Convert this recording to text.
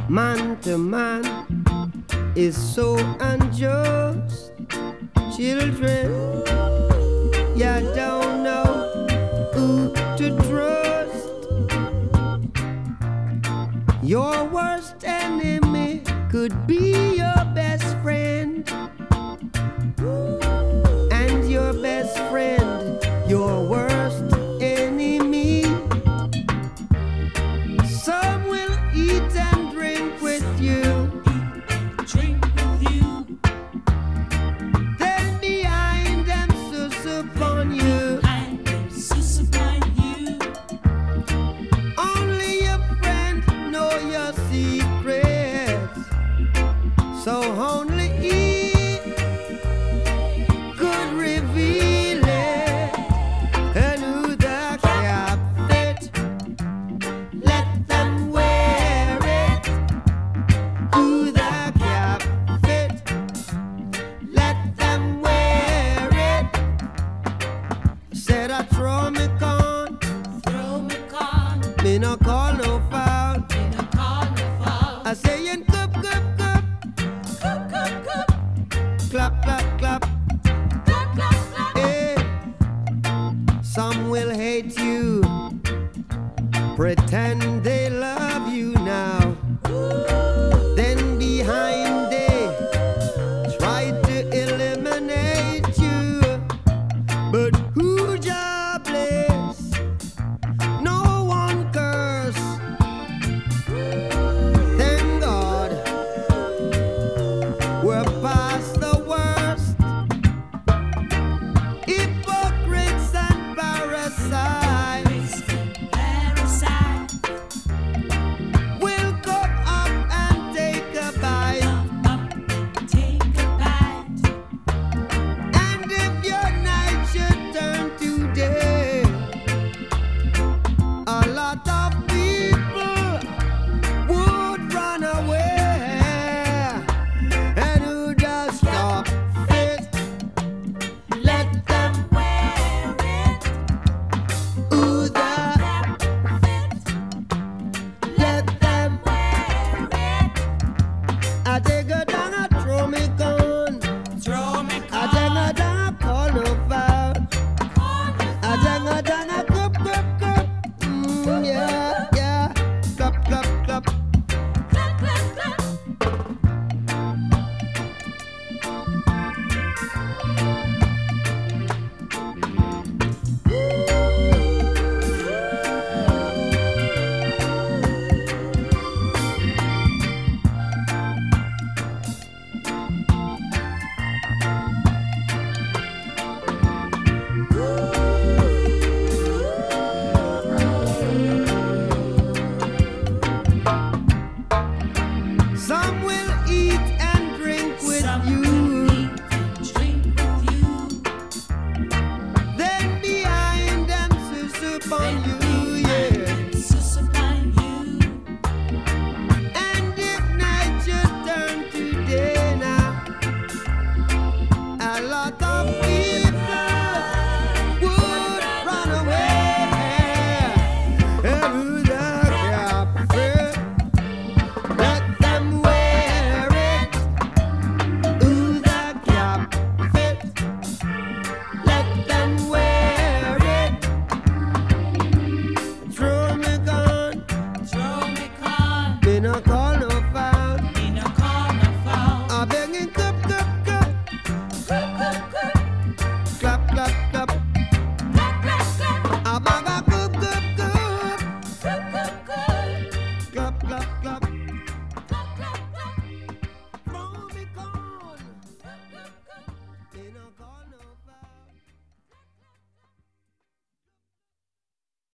Man to man is so unjust. Children, you don't know who to trust. Your worst enemy could be your best friend, and your best friend, your worst enemy. Some will eat and drink with you, then behind them sus upon you. Only your friend know your secrets, so only he could reveal it. And who the cap fit, let them wear it. Who the cap fit, let them wear it. Said I throw me con, me no call no foul. I say in cup, cup, cup, clap, clap, clap. Hey, some will hate you, pretend